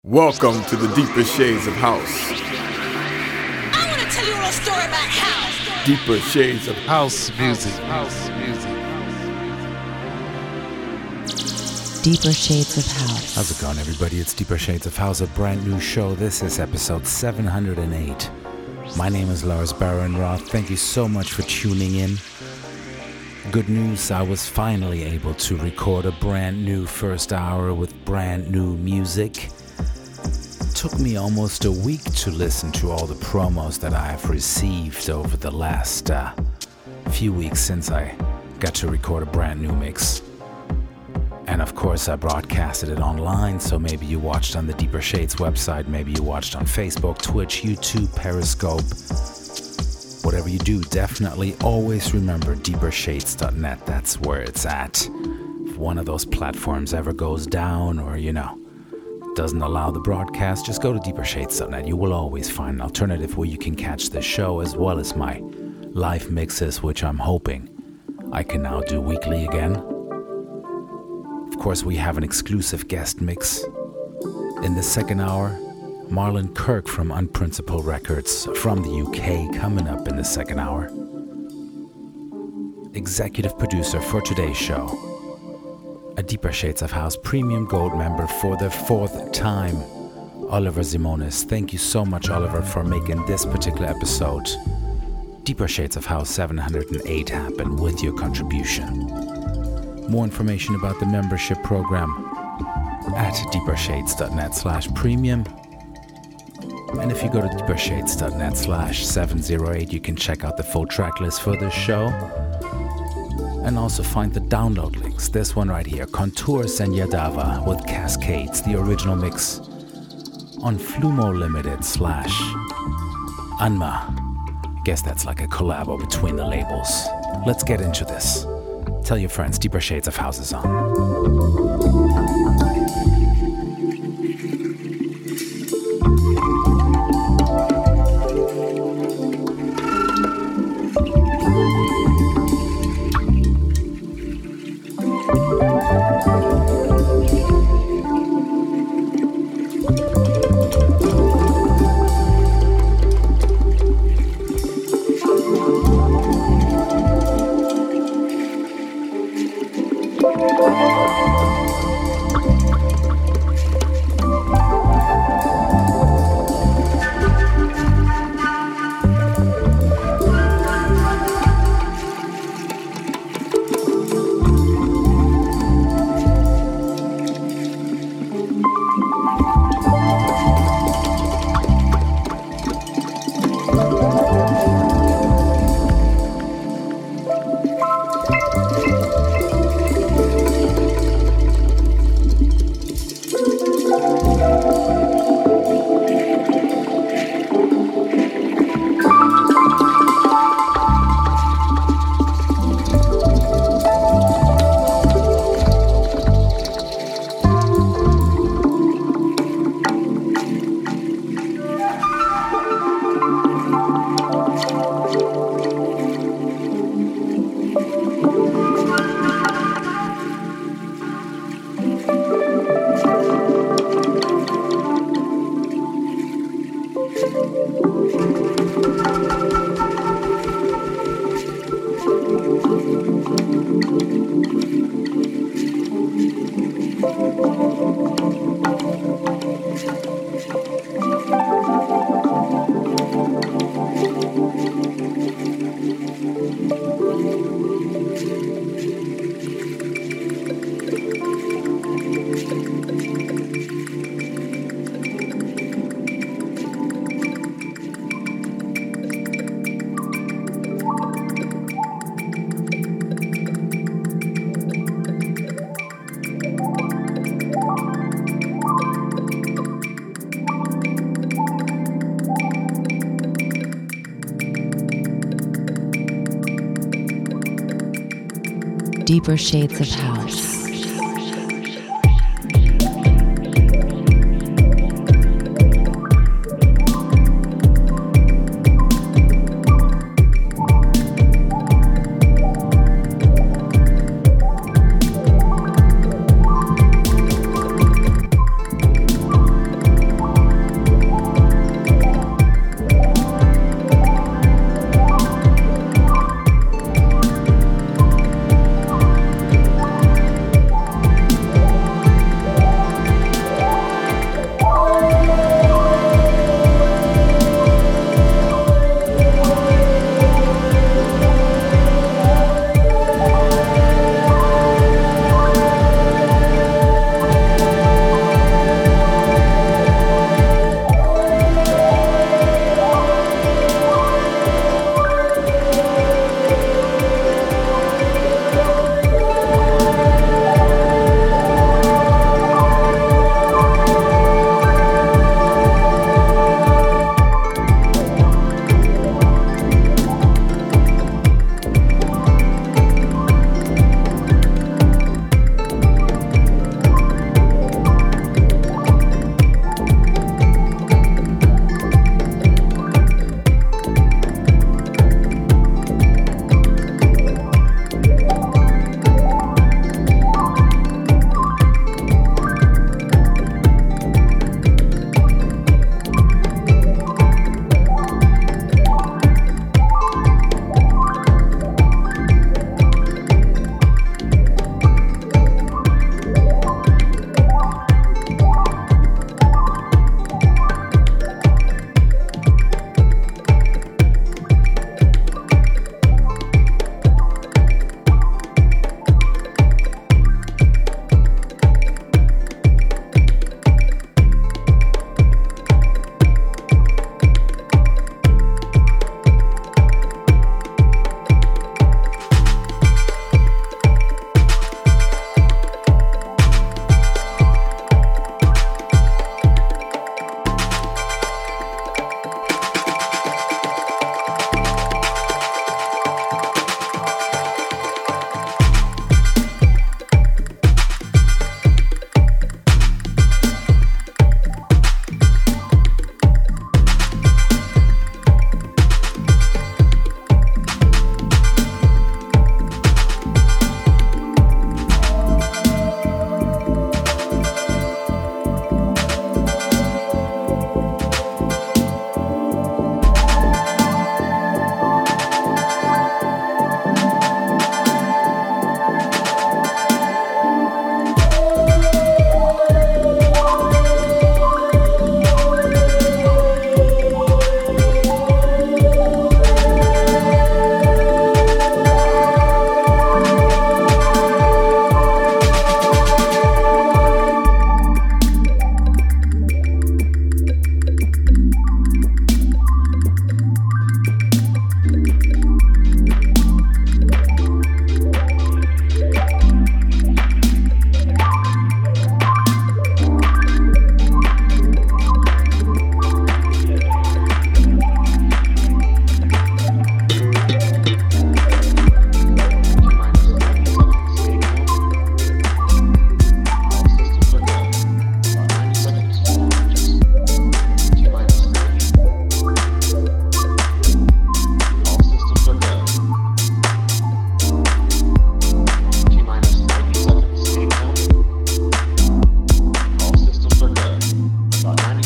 Welcome to the Deeper Shades of House. I want to tell you a little story about house. Deeper Shades of House music. House music. Deeper Shades of House. How's it going, everybody? It's Deeper Shades of House, a brand new show. This is episode 708. My name is Lars Baron-Roth. Thank you so much for tuning in. Good news, I was finally able to record a brand new first hour with brand new music. Took me almost a week to listen to all the promos that I have received over the last few weeks since I got to record a brand new mix. And of course I broadcasted it online, so maybe you watched on the Deeper Shades website, maybe you watched on Facebook, Twitch, YouTube, Periscope. Whatever you do, definitely always remember deepershades.net. That's where it's at. If one of those platforms ever goes down or, doesn't allow the broadcast, just go to deepershades.net. You will always find an alternative where you can catch this show as well as my live mixes, which I'm hoping I can now do weekly again. Of course, we have an exclusive guest mix in the second hour. Marlon Kirk from Unprincipled Records from the UK coming up in the second hour. Executive producer for today's show. A Deeper Shades of House Premium Gold member for the fourth time, Oliver Simonis. Thank you so much, Oliver, for making this particular episode, Deeper Shades of House 708, happen with your contribution. More information about the membership program at deepershades.net/premium. And if you go to deepershades.net/708, you can check out the full track list for this show. And also find the download links. This one right here, Contour Senyadava with Cascades, the original mix on Flumo Limited /Anma. Guess that's like a collabo between the labels. Let's get into this. Tell your friends, Deeper Shades of House is on. Deeper Shades of House.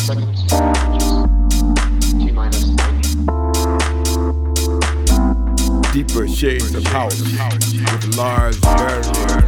seconds. T-minus 90. Deeper Shades of House with Lars Berringer.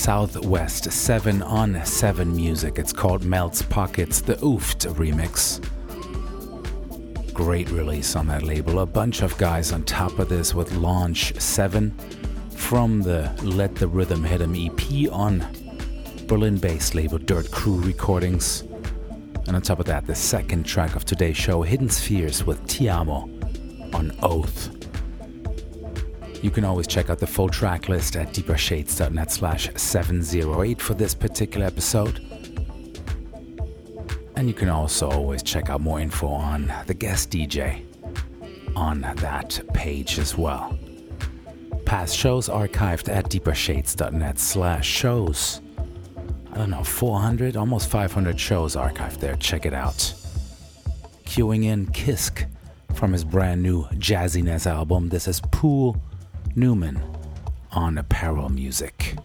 Southwest 7 on 7 music. It's called Melts Pockets, the Ooft remix. Great release on that label. A bunch of guys on top of this with Launch 7 from the Let the Rhythm Hit 'em EP on Berlin-based label Dirt Crew Recordings. And on top of that, the second track of today's show, Hidden Spheres with Ti Amo on Oath. You can always check out the full track list at deepershades.net/708 for this particular episode. And you can also always check out more info on the guest DJ on that page as well. Past shows archived at deepershades.net/shows. I don't know, 400, almost 500 shows archived there. Check it out. Queuing in Kisk from his brand new Jazziness album. This is Pool Newman on Apparel Music.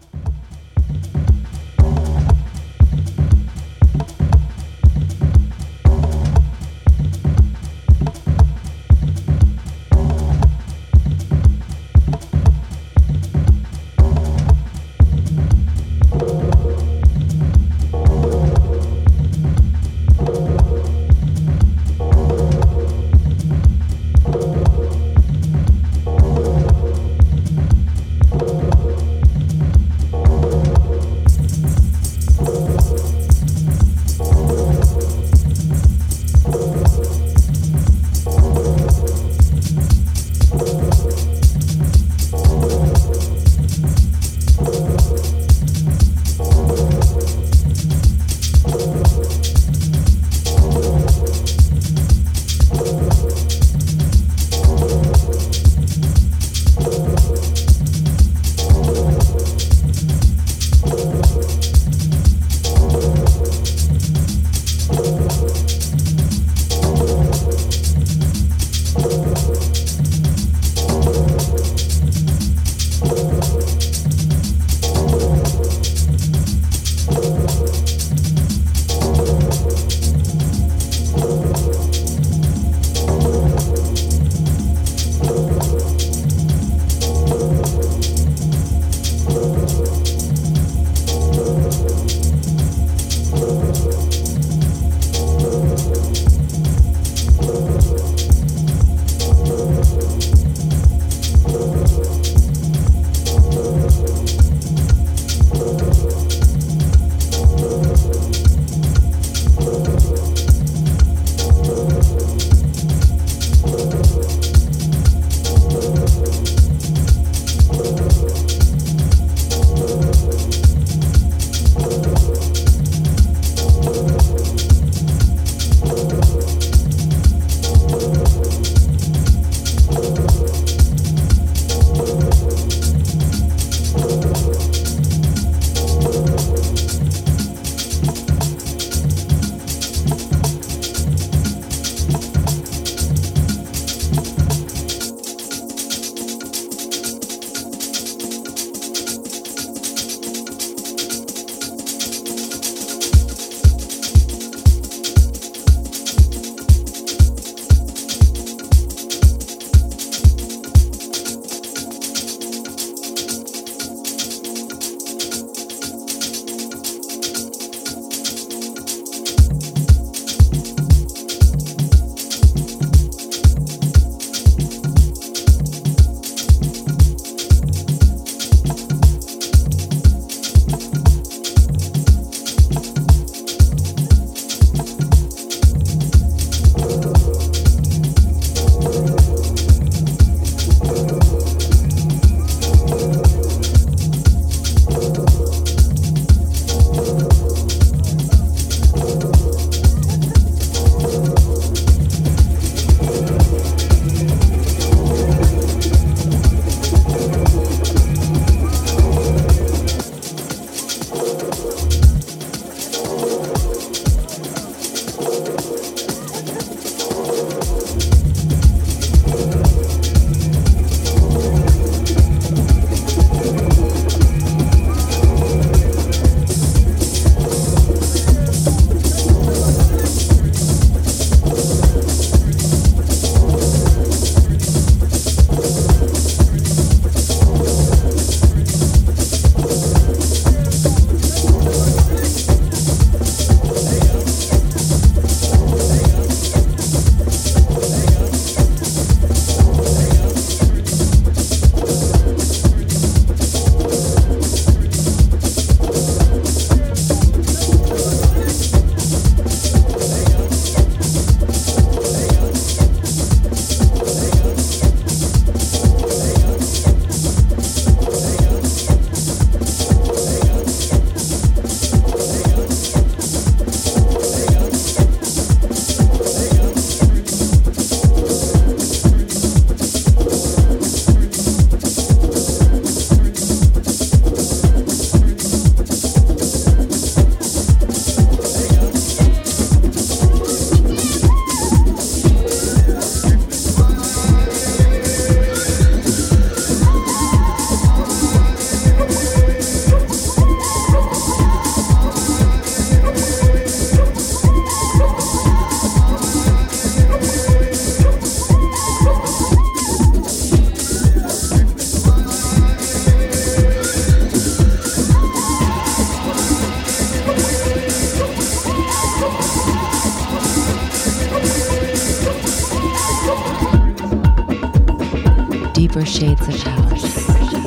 Deeper Shades of House.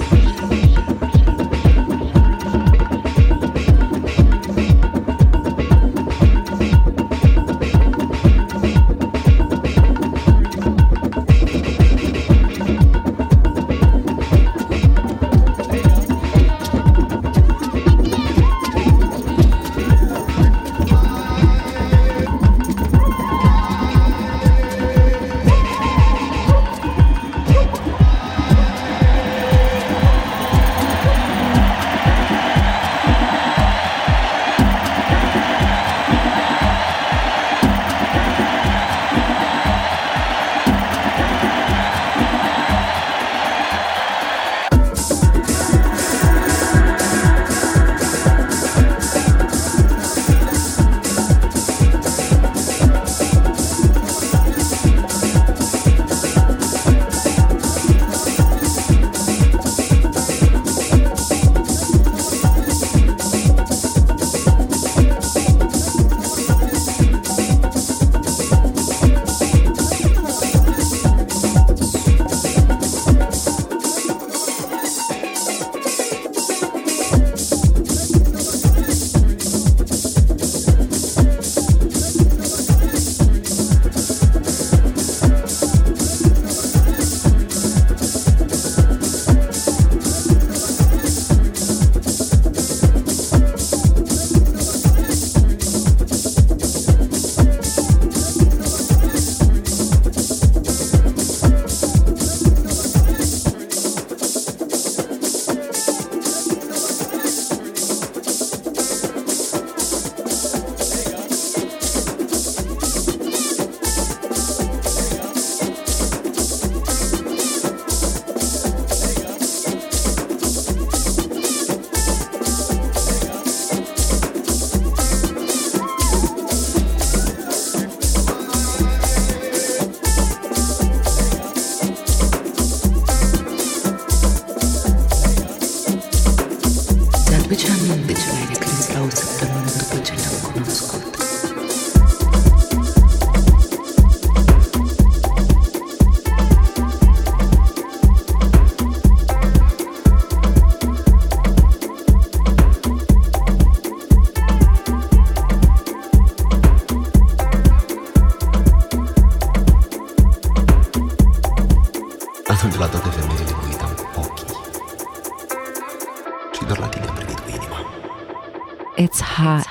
It's hot.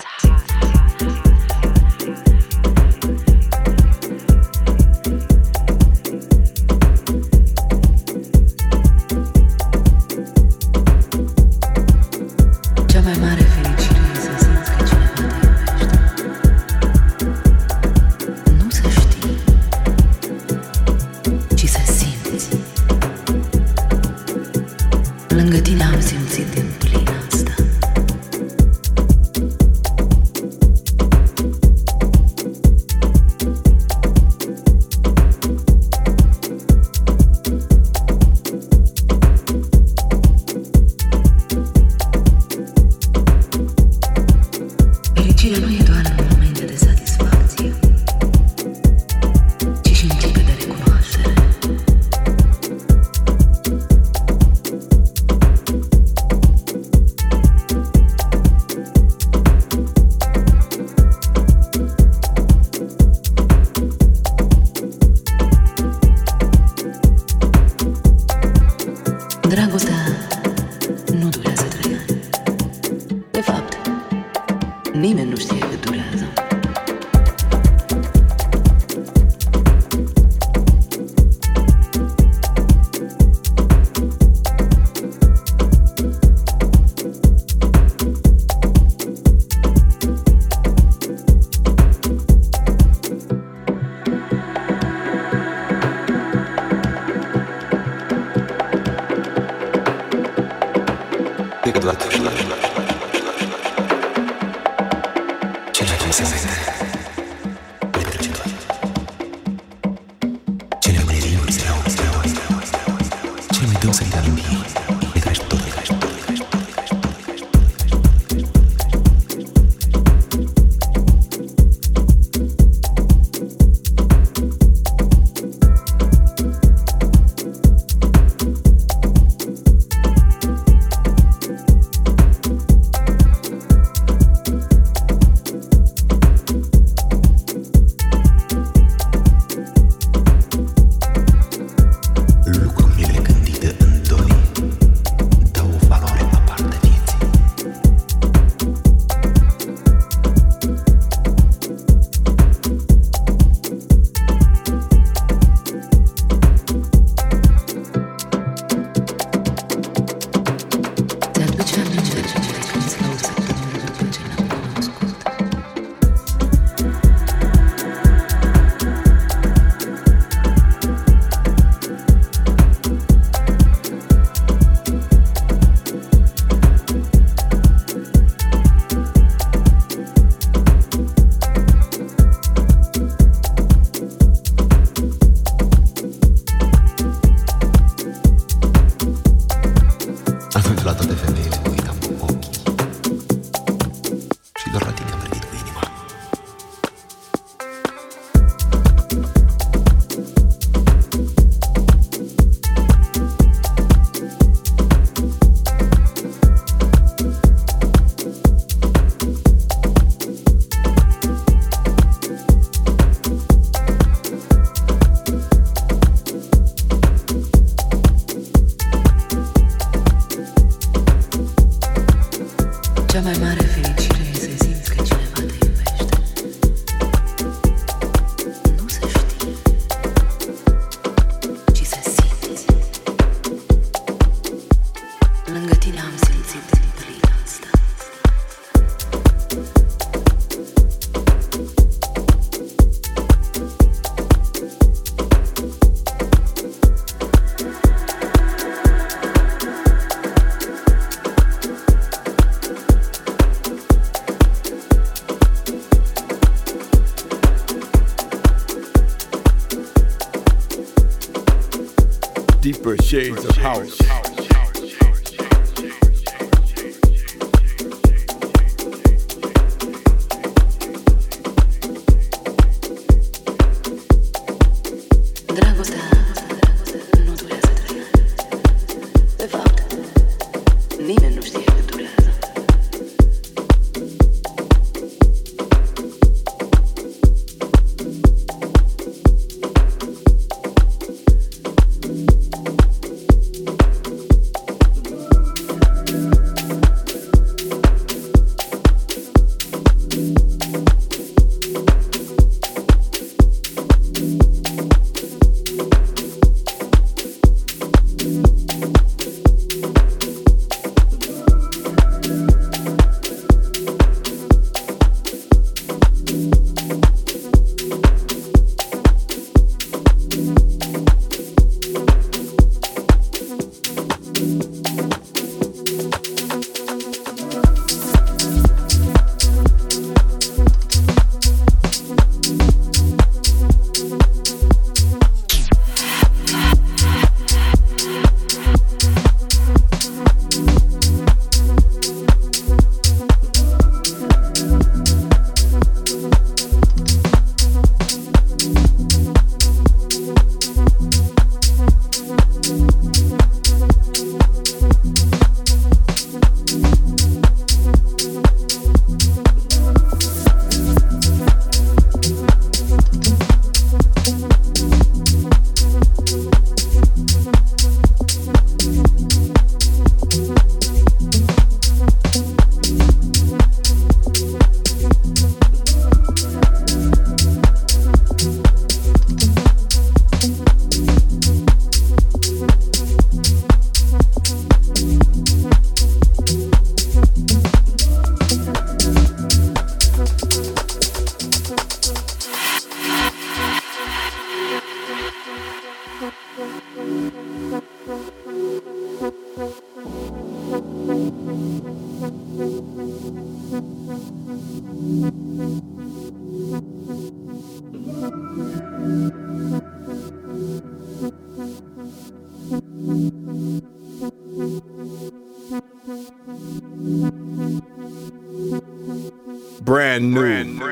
Cea mai mare fericire e să simți că cineva te iubește. Nu să știi, ci să simți. Lângă tine am simțit din plin asta. Fericirea nu e doar în momente de satisfacție, ci și în clipe de recunoaștere. Dragostea nu durează 3 ani. De fapt, nimeni nu știe cât durează. Deeper shades of house. Brand new.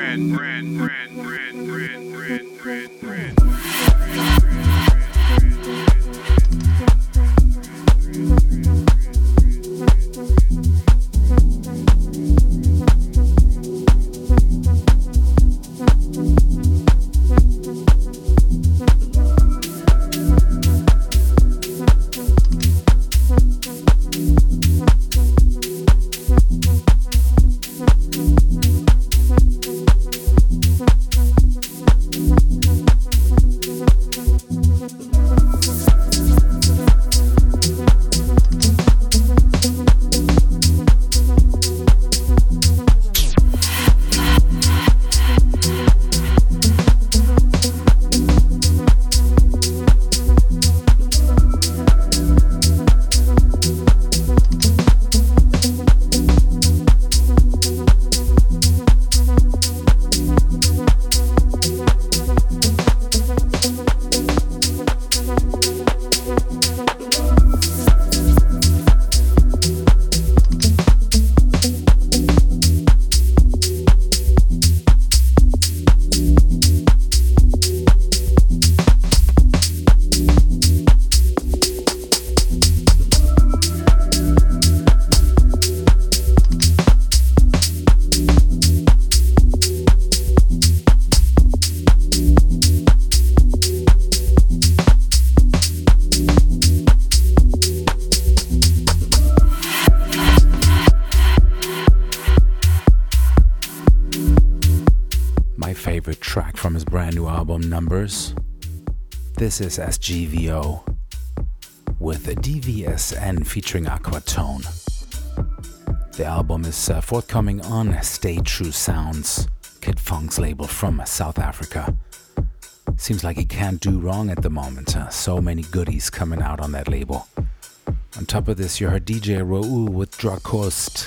Numbers. This is SGVO with a DVSN featuring Aquatone. The album is forthcoming on Stay True Sounds, Kid Funk's label from South Africa. Seems like he can't do wrong at the moment. So many goodies coming out on that label. On top of this, you heard DJ Raoul with Dracost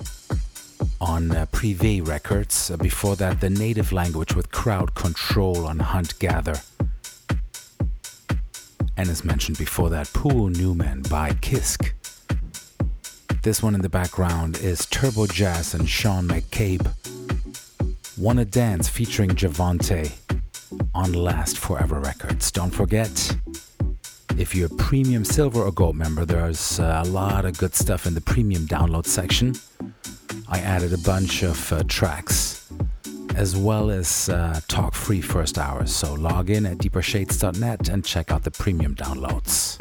on Privé Records. Before that, The Native Language with Crowd Control on Hunt Gather. And as mentioned before that, Pool Newman by Kisk. This one in the background is Turbo Jazz and Sean McCabe. Wanna Dance featuring Javante on Last Forever Records. Don't forget, if you're a premium silver or gold member, there's a lot of good stuff in the premium download section. I added a bunch of tracks as well as talk free first hours. So log in at deepershades.net and check out the premium downloads.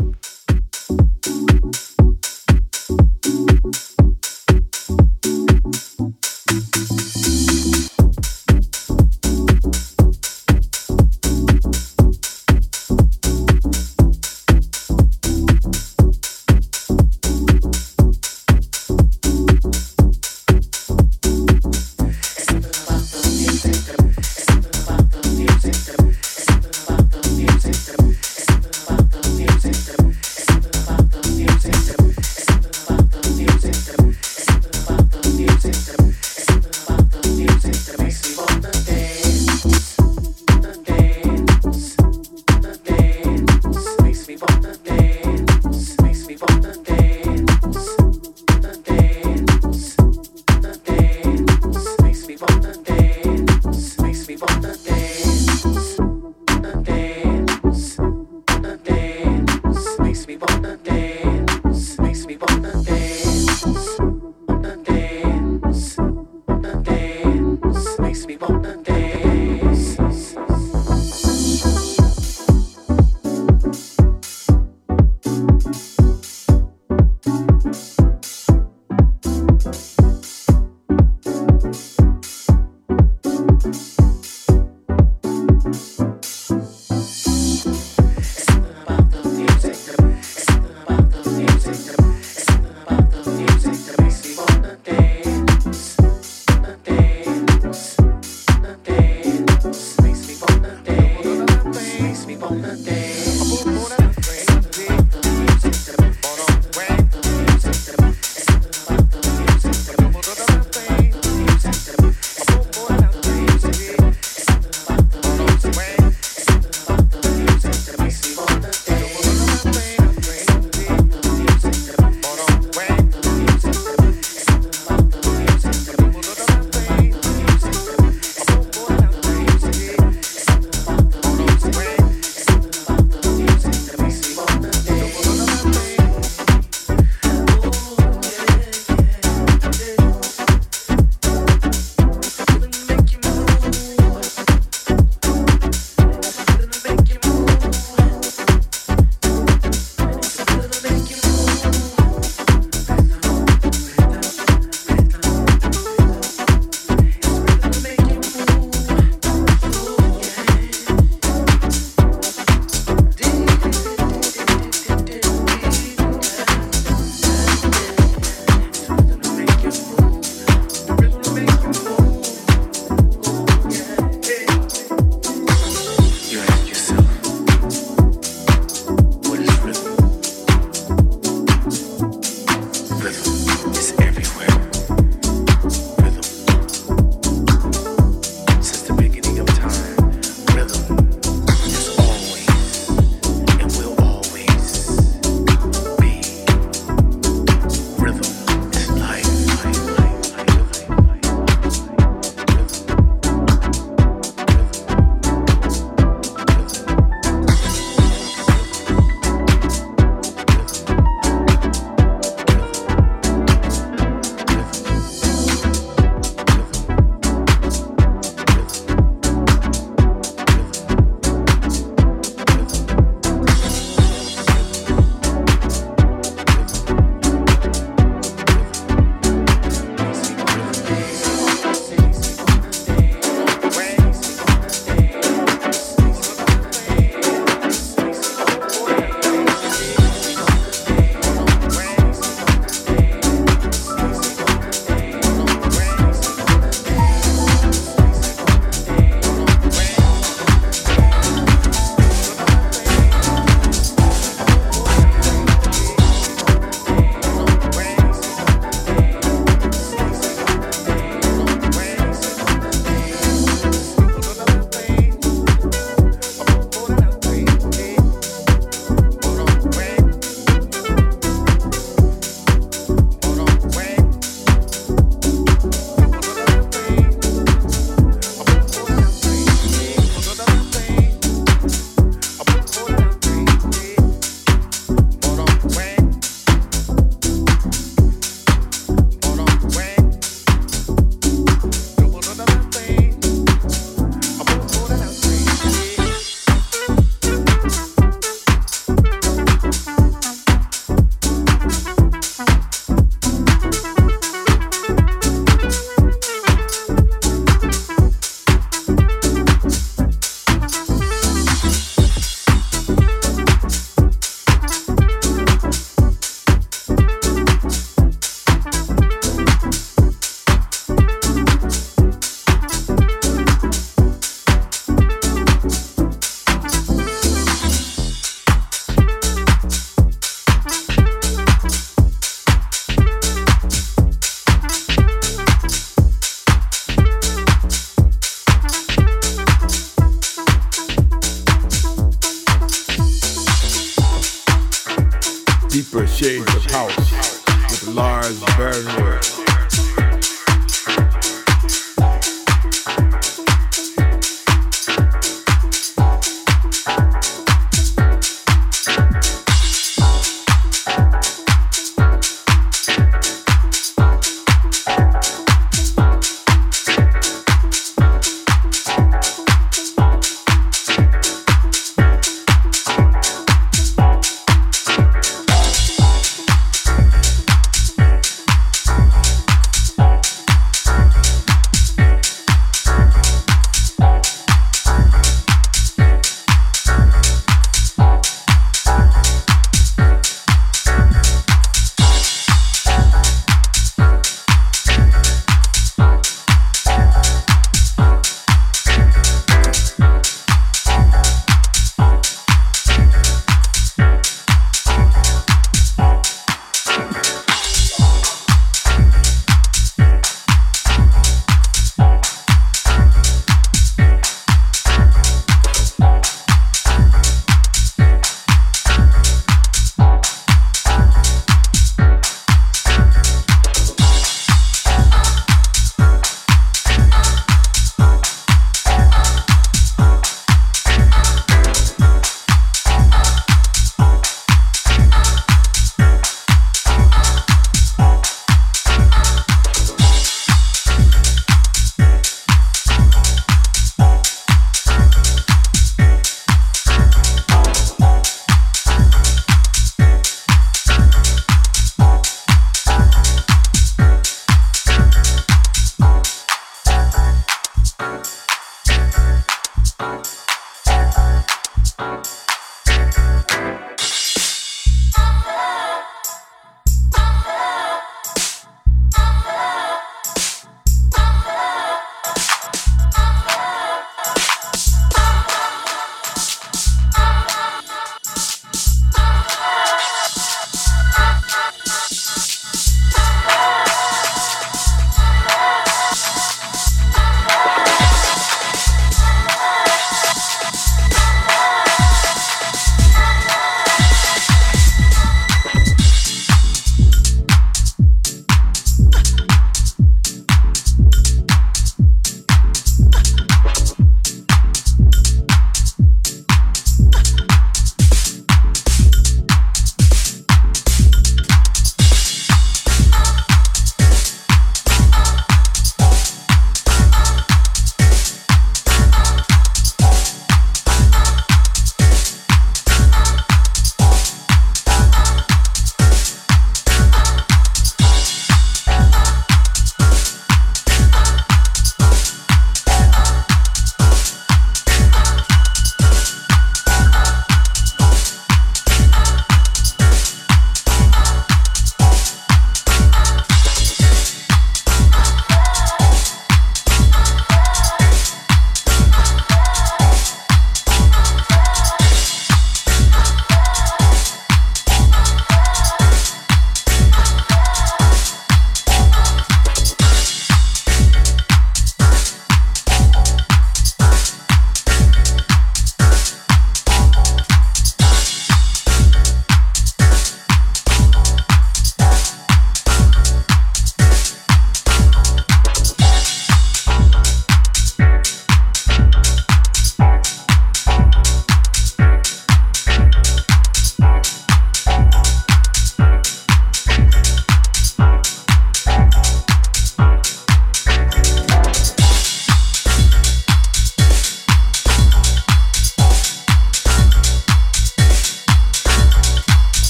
Deeper Shades of House with Lars Bernworth.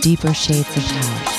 deeper shades of house.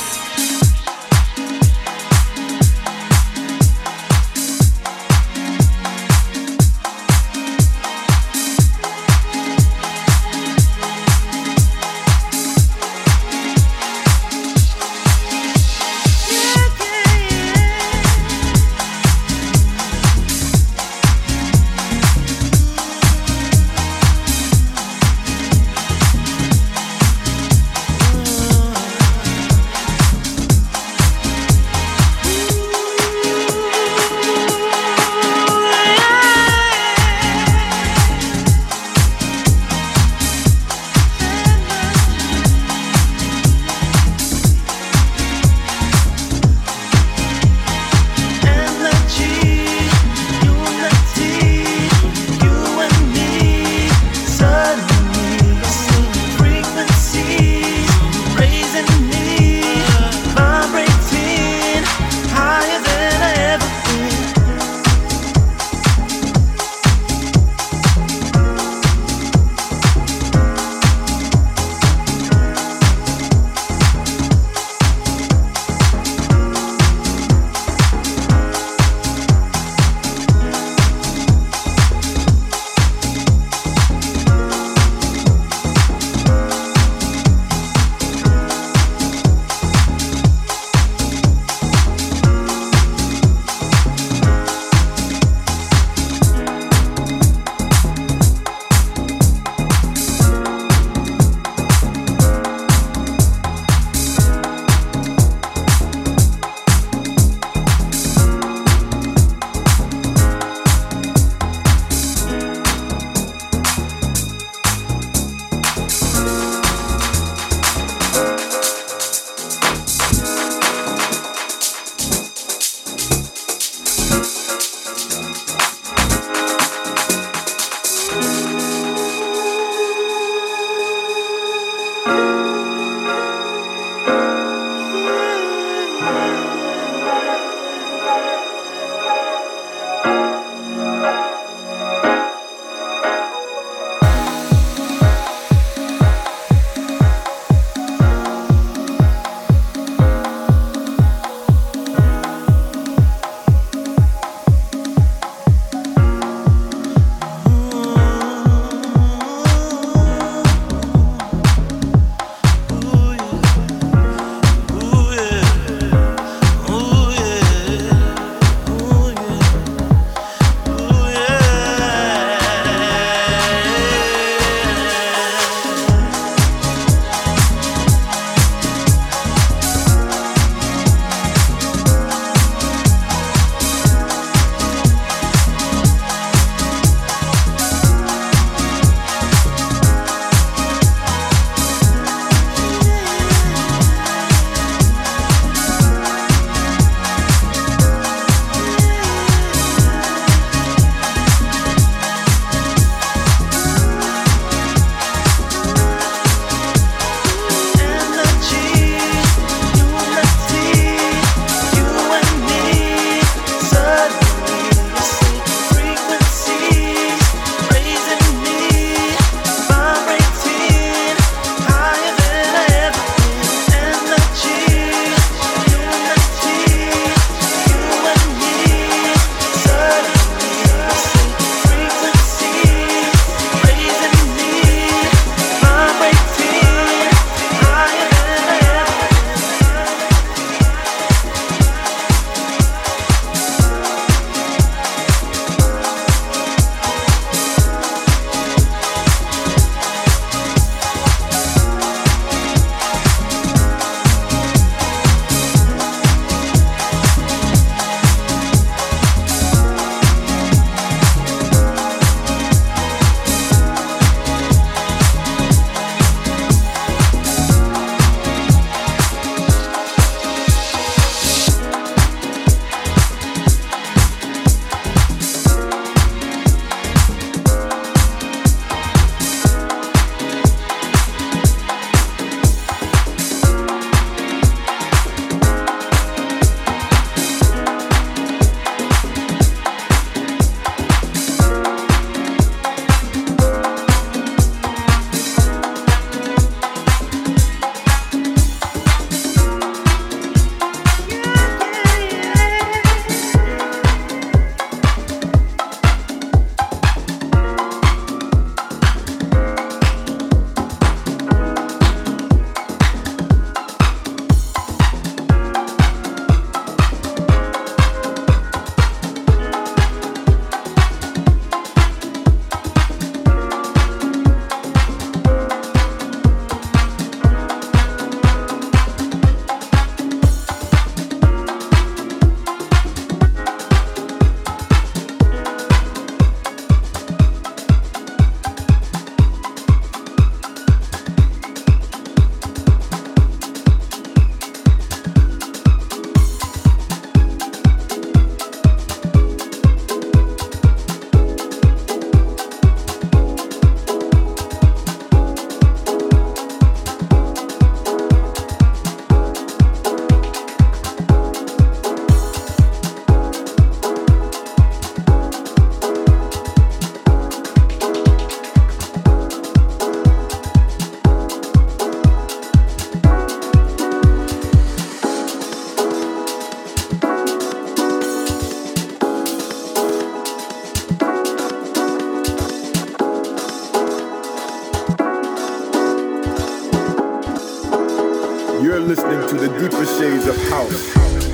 listening to the deeper shades of house.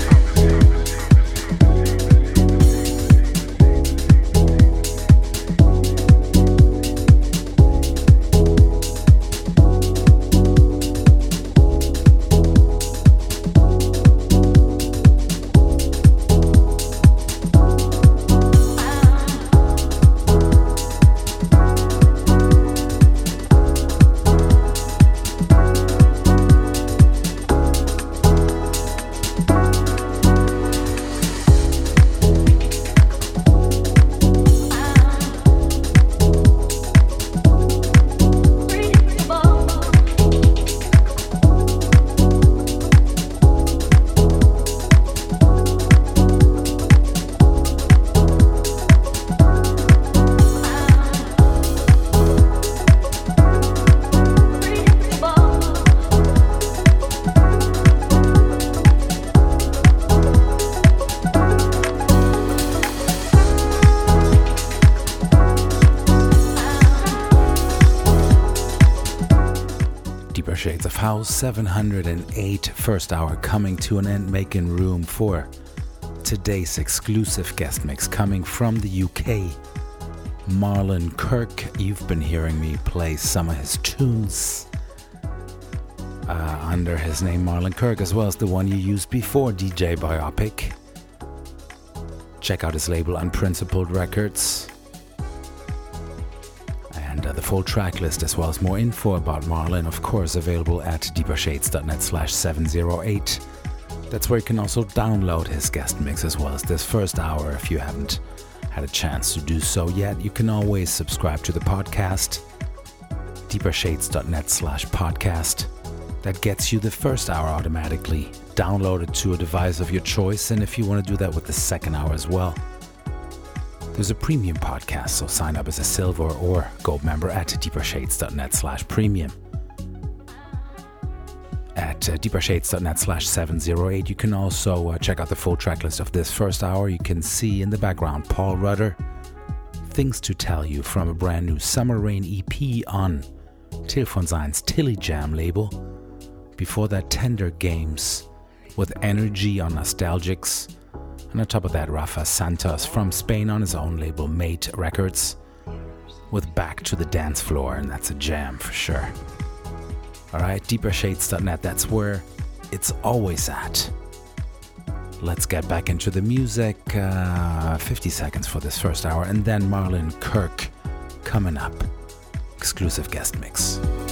Shades of House 708, first hour coming to an end, making room for today's exclusive guest mix coming from the UK. Marlon Kirk, you've been hearing me play some of his tunes under his name Marlon Kirk, as well as the one you used before, DJ Biopic. Check out his label Unprincipled Records. The full track list, as well as more info about Marlon, of course, available at deepershades.net/708. That's where you can also download his guest mix, as well as this first hour. If you haven't had a chance to do so yet, you can always subscribe to the podcast, deepershades.net/podcast. That gets you the first hour automatically downloaded to a device of your choice, and if you want to do that with the second hour as well, there's a premium podcast, so sign up as a silver or gold member at deepershades.net/premium. At deepershades.net/708, you can also check out the full track list of this first hour. You can see in the background Paul Rudder, Things to Tell You, from a brand new Summer Rain EP on Till von Zein's Tilly Jam label. Before that, Tender Games with Energy on Nostalgics. And on top of that, Rafa Santos from Spain on his own label, Mate Records, with Back to the Dance Floor, and that's a jam for sure. Alright, deepershades.net, that's where it's always at. Let's get back into the music. 50 seconds for this first hour, and then Marlon Kirk coming up. Exclusive guest mix.